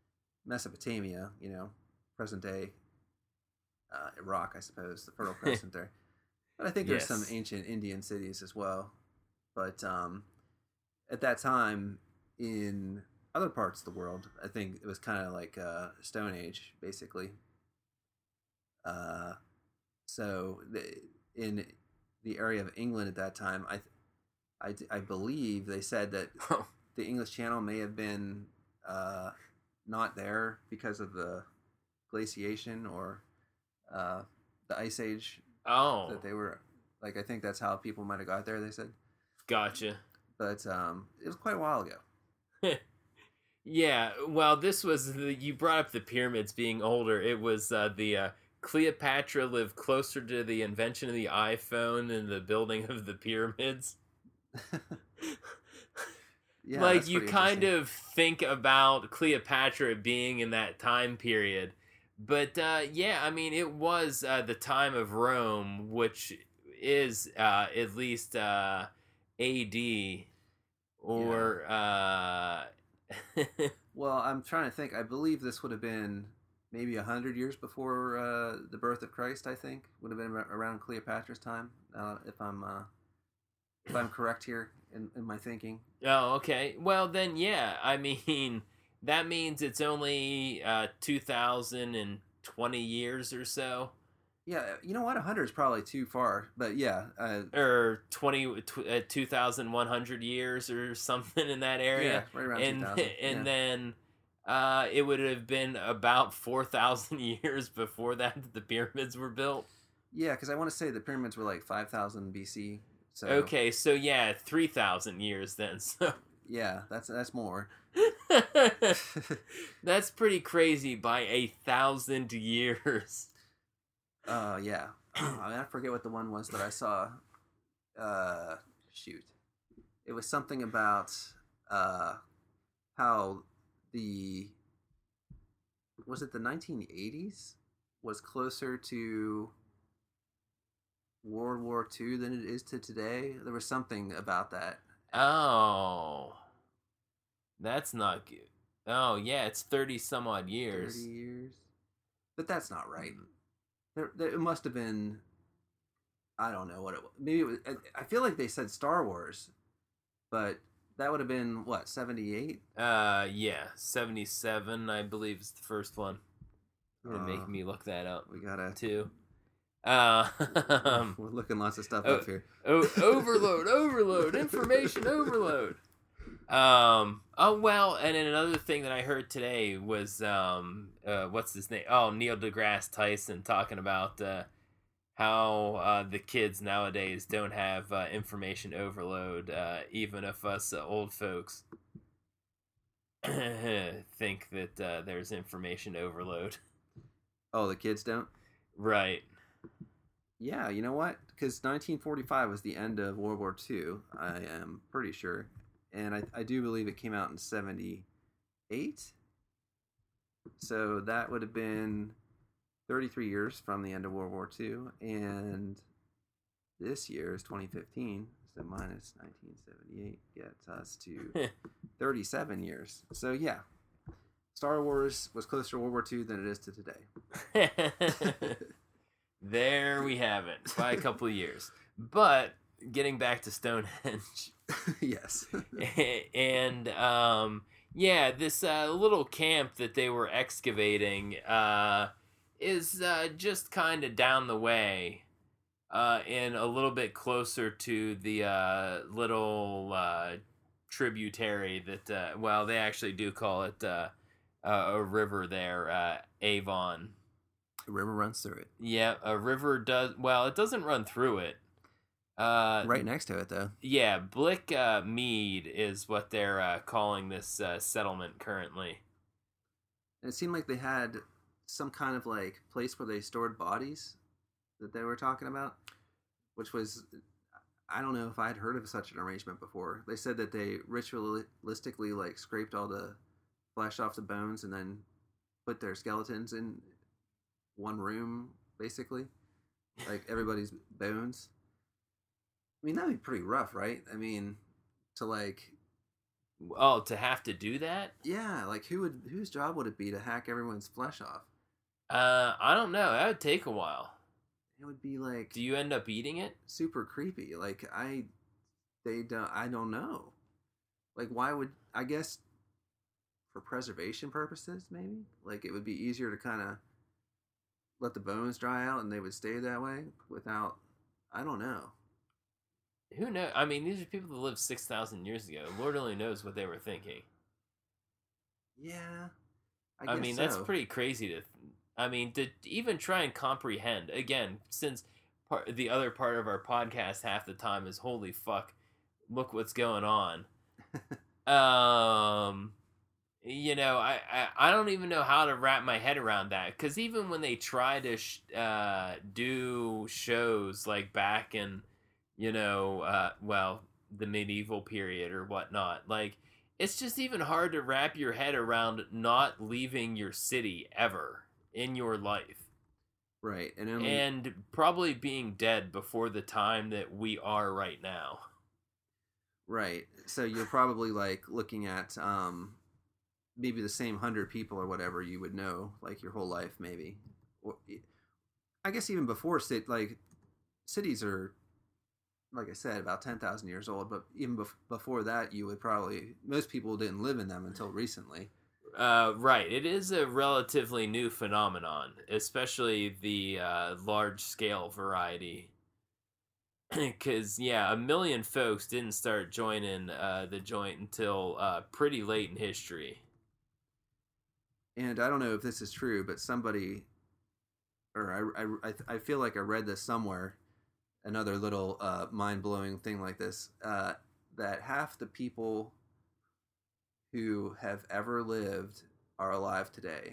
Mesopotamia, you know, present day uh, Iraq, I suppose, the Fertile Crescent there. But I think there's Yes. some ancient Indian cities as well. But um, at that time, in other parts of the world, I think it was kind of like uh, Stone Age, basically. Uh, so the, in the area of England at that time, I, I, I believe they said that the English Channel may have been uh, not there because of the glaciation or uh, the ice age. Oh, That they were like, I think that's how people might have got there. They said, gotcha. but um, it was quite a while ago. Yeah, well, this was the, you brought up the pyramids being older. It was uh, the uh, Cleopatra lived closer to the invention of the iPhone than the building of the pyramids. Yeah, like that's you pretty kind interesting. of think about Cleopatra being in that time period, but uh, yeah, I mean it was uh, the time of Rome, which is uh, at least uh, A D or. Uh, Well, I'm trying to think. I believe this would have been maybe a hundred years before uh, the birth of Christ. I think would have been ar- around Cleopatra's time. Uh, if I'm uh, if I'm correct here in, in my thinking. Oh, okay. Well, then, yeah. I mean, that means it's only uh, two thousand twenty years or so. Yeah, you know what? A hundred is probably too far, but yeah, uh, Or twenty, tw- uh, two thousand one hundred years or something in that yeah, area. right around And, two thousand. and Yeah. then uh, it would have been about four thousand years before that that the pyramids were built. Yeah, because I want to say the pyramids were like five thousand B C. So Okay, so yeah, three thousand years then. So. yeah, that's that's more. That's pretty crazy by a thousand years. Uh, yeah. I mean, I forget what the one was that I saw. Uh, shoot, it was something about uh how the was it the nineteen eighties was closer to World War Two than it is to today. There was something about that. Oh, that's not good. Oh, yeah, it's thirty some odd years. Thirty years, but that's not right. There, there, it must have been. I don't know what it was. Maybe it was. I feel like they said Star Wars, but that would have been what seventy-eight. Uh, yeah, seventy-seven, I believe, is the first one. You're gonna Uh, make me look that up, We gotta. too. Uh, um, We're looking lots of stuff oh, up here. o- overload, overload, information overload. Um. Oh well, and then another thing that I heard today was um. Uh, what's his name? Oh, Neil deGrasse Tyson talking about uh, how uh, the kids nowadays don't have uh, information overload, uh, even if us uh, old folks think that uh, there's information overload. Oh, the kids don't. Right. Yeah, you know what? Because nineteen forty-five was the end of World War Two. I am pretty sure, and I, I do believe it came out in seventy-eight. So that would have been thirty-three years from the end of World War Two, and this year is twenty fifteen. So minus nineteen seventy-eight gets us to thirty-seven years. So yeah, Star Wars was closer to World War Two than it is to today. There we have it, by a couple of years. But getting back to Stonehenge, Yes. and um, yeah, this uh, little camp that they were excavating uh, is uh, just kind of down the way, uh, and a little bit closer to the uh, little uh, tributary that, uh, well, they actually do call it uh, a river there, uh, Avon. The river runs through it. Yeah, a river does. Well, it doesn't run through it. Uh, Right next to it, though. Yeah, Blick uh, Mead is what they're uh, calling this uh, settlement currently. And it seemed like they had some kind of like place where they stored bodies that they were talking about, which was, I don't know if I'd heard of such an arrangement before. They said that they ritualistically like scraped all the flesh off the bones and then put their skeletons in one room, basically, like everybody's bones. I mean, that'd be pretty rough, right? I mean, to like Oh, to have to do that? Yeah, like who would whose job would it be to hack everyone's flesh off? Uh, I don't know. That would take a while. It would be like Do you end up eating it? super creepy. Like I, they don't. I don't know. Like why would I guess for preservation purposes maybe? Like it would be easier to kind of let the bones dry out and they would stay that way without. I don't know. Who knows? I mean, these are people that lived six thousand years ago. Lord only knows what they were thinking. Yeah, I, I guess mean, so. that's pretty crazy to. I mean, to even try and comprehend again, since part the other part of our podcast half the time is holy fuck, look what's going on. um, you know, I, I I don't even know how to wrap my head around that because even when they try to sh- uh, do shows like back in, you know, uh, well, the medieval period or whatnot, like. It's just even hard to wrap your head around not leaving your city ever in your life. Right. And only, and probably being dead before the time that we are right now. Right. So you're probably like looking at um maybe the same hundred people or whatever you would know like your whole life maybe. Or, I guess even before cit like cities are like I said, about ten thousand years old. But even bef- before that, you would probably most people didn't live in them until recently. Uh, right. It is a relatively new phenomenon, especially the uh, large scale variety. Because yeah, a million folks didn't start joining uh, the joint until uh, pretty late in history. And I don't know if this is true, but somebody, or I, I, I feel like I read this somewhere. Another little uh, mind-blowing thing like this, uh, that half the people who have ever lived are alive today.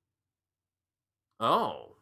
Oh.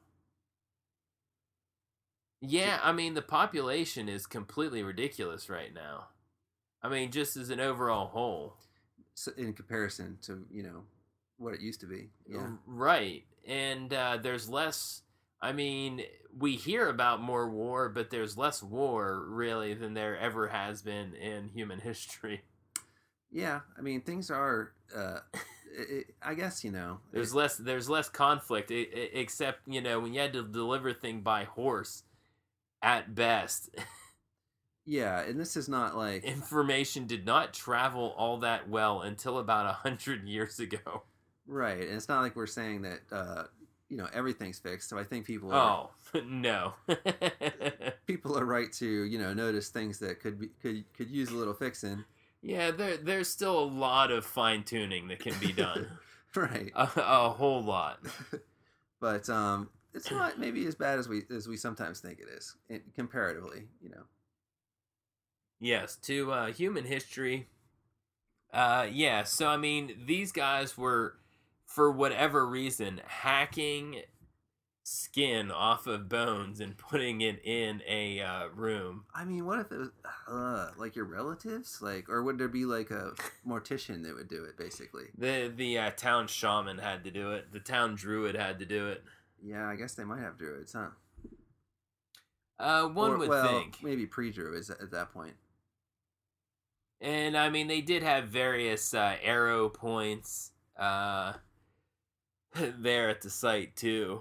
Yeah, I mean, the population is completely ridiculous right now. I mean, just as an overall whole. So in comparison to, you know, what it used to be. Yeah. Right. And uh, there's less... I mean, we hear about more war, but there's less war, really, than there ever has been in human history. Yeah, I mean, things are... Uh, it, I guess, you know... There's it, less There's less conflict, except, you know, when you had to deliver thing by horse, at best. Yeah, and this is not like... Information did not travel all that well until about a hundred years ago. Right, and it's not like we're saying that... Uh, you know, everything's fixed. So I think people are... Oh, no. people are right to, you know, notice things that could be could could use a little fixing. Yeah, there there's still a lot of fine tuning that can be done. Right. A, a whole lot. But um it's not maybe as bad as we as we sometimes think it is, it, comparatively, you know. Yes, to uh, human history. Uh yeah, so I mean, these guys were, for whatever reason, hacking skin off of bones and putting it in a uh, room. I mean, what if it was uh, like your relatives, like, or would there be like a mortician that would do it, basically? The the uh, town shaman had to do it. The town druid had to do it. Yeah, I guess they might have druids, huh? Uh, one or, would well, think. Maybe pre-druids at that point. And I mean, they did have various uh, arrow points. Uh. there at the site too.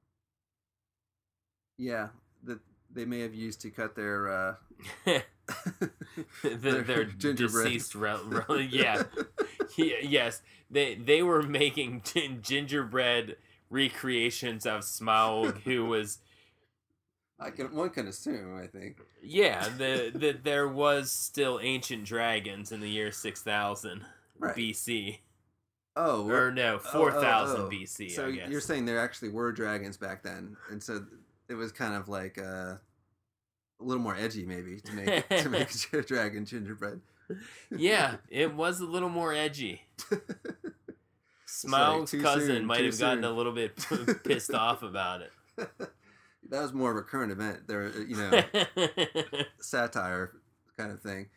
Yeah, that they may have used to cut their uh the, their, their deceased rel- rel- yeah. yeah yes they they were making gin- gingerbread recreations of Smaug, who was I can one can assume I think yeah the the there was still ancient dragons in the year six thousand right. B C. Oh, or no, four thousand oh, oh, oh. B C. So I guess. You're saying there actually were dragons back then, and so it was kind of like uh, a little more edgy, maybe, to make to make a dragon gingerbread. Yeah, it was a little more edgy. Smaug's like, cousin soon, might have gotten soon. a little bit pissed off about it. That was more of a current event. There, you know, satire kind of thing.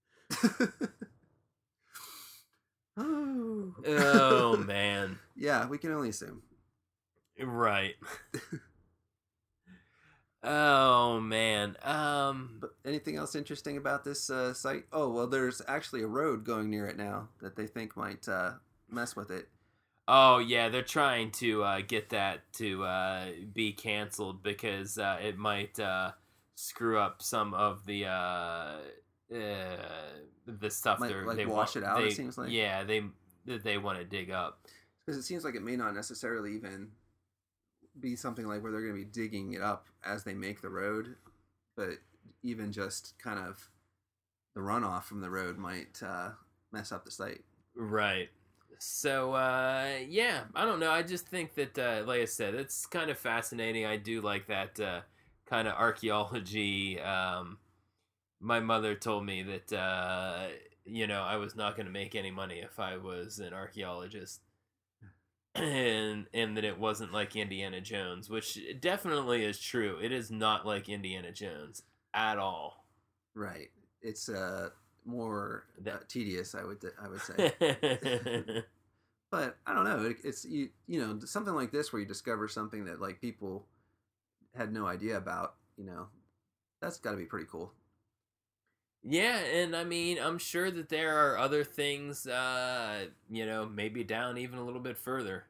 Oh man. Yeah, we can only assume. Right. Oh man. Um. But anything else interesting about this uh, site? Oh well, there's actually a road going near it now that they think might uh, mess with it. Oh yeah, they're trying to uh, get that to uh, be canceled because uh, it might uh, screw up some of the uh, uh, the stuff Might they like they wash want. it out. They It seems like yeah they that they want to dig up. because it seems like it may not necessarily even be something like where they're going to be digging it up as they make the road, but even just kind of the runoff from the road might uh, mess up the site. Right. So uh, yeah, I don't know. I just think that, uh, like I said, it's kind of fascinating. I do like that uh, kind of archaeology. Um, my mother told me that uh, you know I was not going to make any money if I was an archaeologist, and and that it wasn't like Indiana Jones, which definitely is true. It is not like Indiana Jones at all. Right. It's uh, more uh, That tedious, I would I would say. But I don't know. It, it's you you know something like this where you discover something that like people had no idea about. You know, that's got to be pretty cool. Yeah, and I mean, I'm sure that there are other things, uh, you know, maybe down even a little bit further.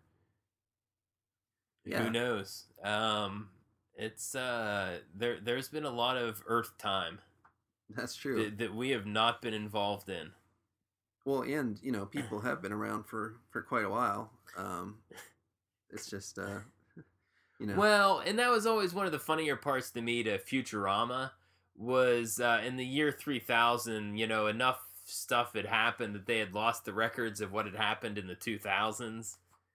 Who Yeah, knows? Um, it's uh, there. There's been a lot of Earth time that's true. that, that we have not been involved in. Well, and you know, people have been around for for quite a while. Um, it's just uh, you know, Well, and that was always one of the funnier parts to me to Futurama was uh, in the year three thousand. You know, enough stuff had happened that they had lost the records of what had happened in the two thousands.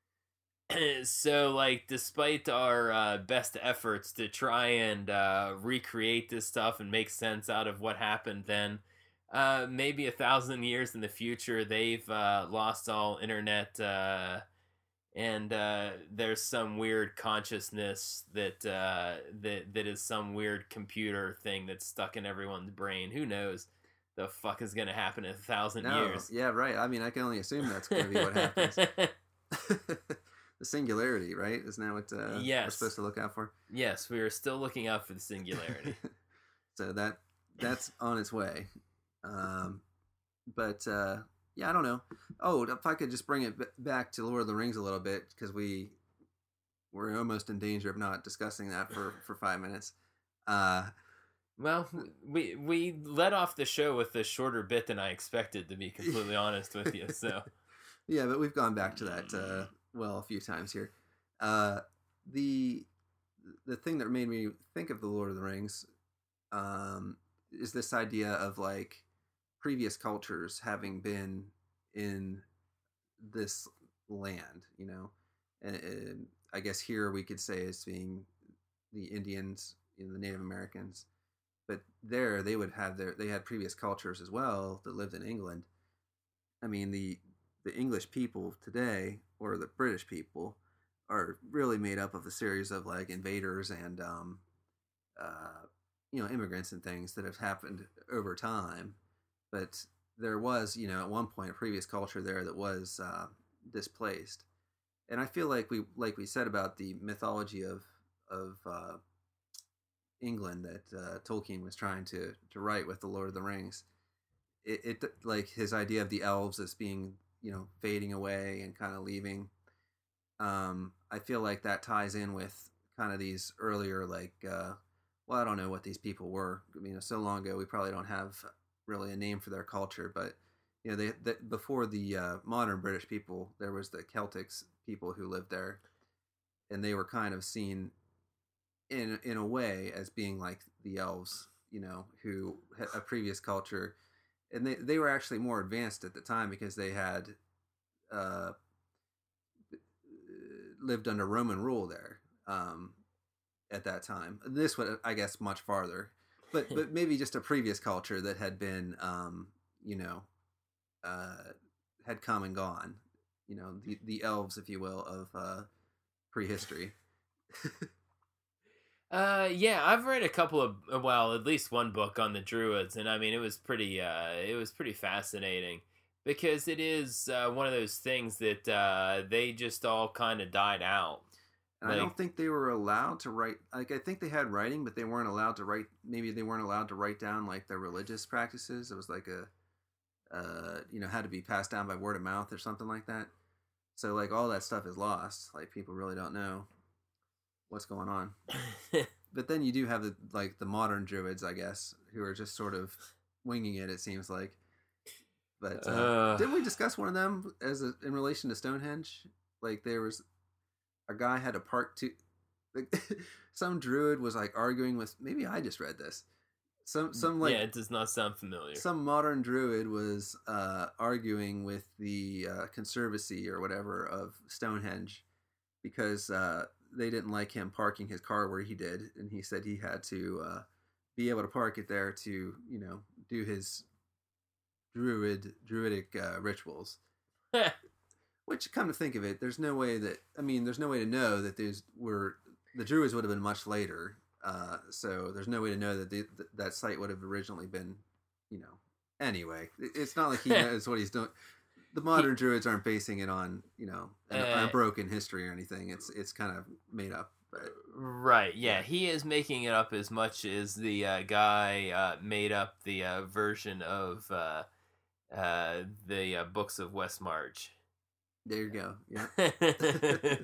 So like despite our uh, best efforts to try and uh, recreate this stuff and make sense out of what happened then, uh, maybe a thousand years in the future they've uh, lost all internet, uh, and uh, there's some weird consciousness that uh, that that is some weird computer thing that's stuck in everyone's brain. Who knows the fuck is gonna happen in a thousand no, years. yeah, right. I mean, I can only assume that's going to be what happens. The singularity, right? Isn't that what uh, we're Yes. supposed to look out for? Yes, we are still looking out for the singularity. So that that's on its way. Um, but uh, yeah, I don't know. Oh, if I could just bring it b- back to Lord of the Rings a little bit because we we're almost in danger of not discussing that for for five minutes. Uh, Well, we we let off the show with a shorter bit than I expected, to be completely honest with you. So yeah, but we've gone back to that uh, well a few times here. Uh, the the thing that made me think of the Lord of the Rings um, is this idea of like previous cultures having been in this land, you know, and, and I guess here we could say as being the Indians, you know, the Native Americans, but there they would have their they had previous cultures as well that lived in England. I mean the the English people today or the British people are really made up of a series of like invaders and um, uh, you know immigrants and things that have happened over time. But there was you know at one point a previous culture there that was uh, displaced, and I feel like we like we said about the mythology of of uh, England that uh, Tolkien was trying to to write with the Lord of the Rings. It, it like his idea of the elves as being you know fading away and kind of leaving. Um, I feel like that ties in with kind of these earlier like uh, well I don't know what these people were. You know, so long ago we probably don't have really a name for their culture, but you know they, they before the uh, modern British people there was the Celtics people who lived there, and they were kind of seen in in a way as being like the elves, you know, who had a previous culture, and they they were actually more advanced at the time because they had uh, lived under Roman rule there um, at that time. This would, I guess, much farther, but but maybe just a previous culture that had been, um, you know, uh, had come and gone. You know, the the elves, if you will, of uh, prehistory. Uh, yeah, I've read a couple of, uh, well, at least one book on the Druids, and I mean, it was pretty, uh, it was pretty fascinating because it is uh, one of those things that uh, they just all kind of died out. And Like, I don't think they were allowed to write. Like, I think they had writing, but they weren't allowed to write. Maybe they weren't allowed to write down like their religious practices. It was like a, uh, you know, had to be passed down by word of mouth or something like that. So like all that stuff is lost. Like people really don't know what's going on. But then you do have the like the modern druids, I guess, who are just sort of winging it. It seems like. But uh, uh, didn't we discuss one of them as a, in relation to Stonehenge? Like there was a guy had a park to. Like, some druid was like arguing with. Maybe I just read this. Some some like yeah, it does not sound familiar. Some modern druid was uh, arguing with the uh, conservancy or whatever of Stonehenge because uh, they didn't like him parking his car where he did, and he said he had to uh, be able to park it there to you know do his druid druidic uh, rituals. Which, come to think of it, there's no way that I mean, there's no way to know that these were the druids would have been much later. Uh, so there's no way to know that the, th- that site would have originally been, you know. Anyway, it's not like he knows what he's doing. The modern he, druids aren't basing it on, you know, an, uh, a broken history or anything. It's it's kind of made up. But, right. Yeah, yeah, he is making it up as much as the uh, guy uh, made up the uh, version of uh, uh, the uh, books of West March. There you go. Yeah.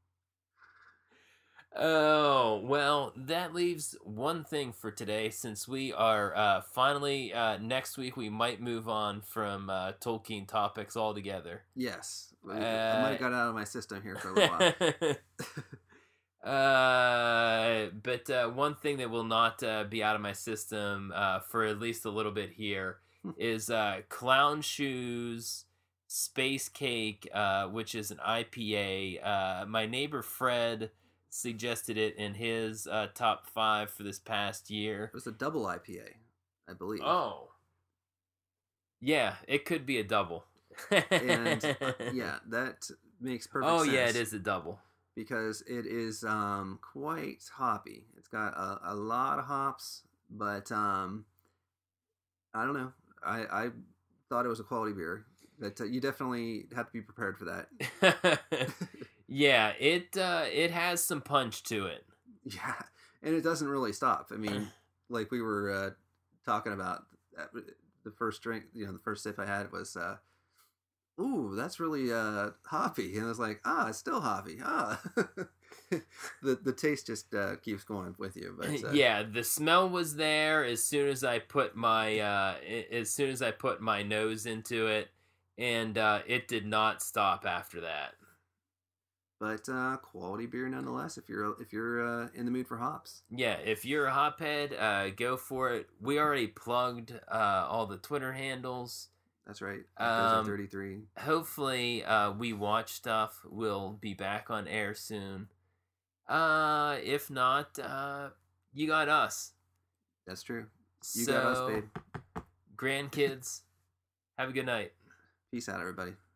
Oh, well, that leaves one thing for today, since we are uh, finally, uh, next week, we might move on from uh, Tolkien topics altogether. Yes. Uh, I might have got out of my system here for a little while. uh, but uh, one thing that will not uh, be out of my system uh, for at least a little bit here is uh, Clown Shoes Space Cake, uh, which is an I P A. Uh, my neighbor Fred suggested it in his uh, top five for this past year. It was a double I P A, I believe. Oh. Yeah, it could be a double. And uh, yeah, that makes perfect oh, sense. Oh yeah, it is a double. Because it is um, quite hoppy. It's got a, a lot of hops, but um, I don't know. I, I thought it was a quality beer. But uh, you definitely have to be prepared for that. Yeah, it uh, it has some punch to it. Yeah, and it doesn't really stop. I mean, like we were uh, talking about, the first drink, you know, the first sip I had was, uh, ooh, that's really uh, hoppy. And I was like, ah, it's still hoppy. Ah. the the taste just uh, keeps going with you. But uh, yeah, the smell was there as soon as I put my uh, as soon as I put my nose into it, and uh, it did not stop after that. But uh, quality beer nonetheless. If you're if you're uh, in the mood for hops, yeah. If you're a hophead, uh, go for it. We already plugged uh, all the Twitter handles. That's right. Um, thirty-three. Hopefully, uh, We Watch Stuff will be back on air soon. Uh, if not, uh, you got us. That's true. You so, got us, babe. Grandkids, have a good night. Peace out, everybody.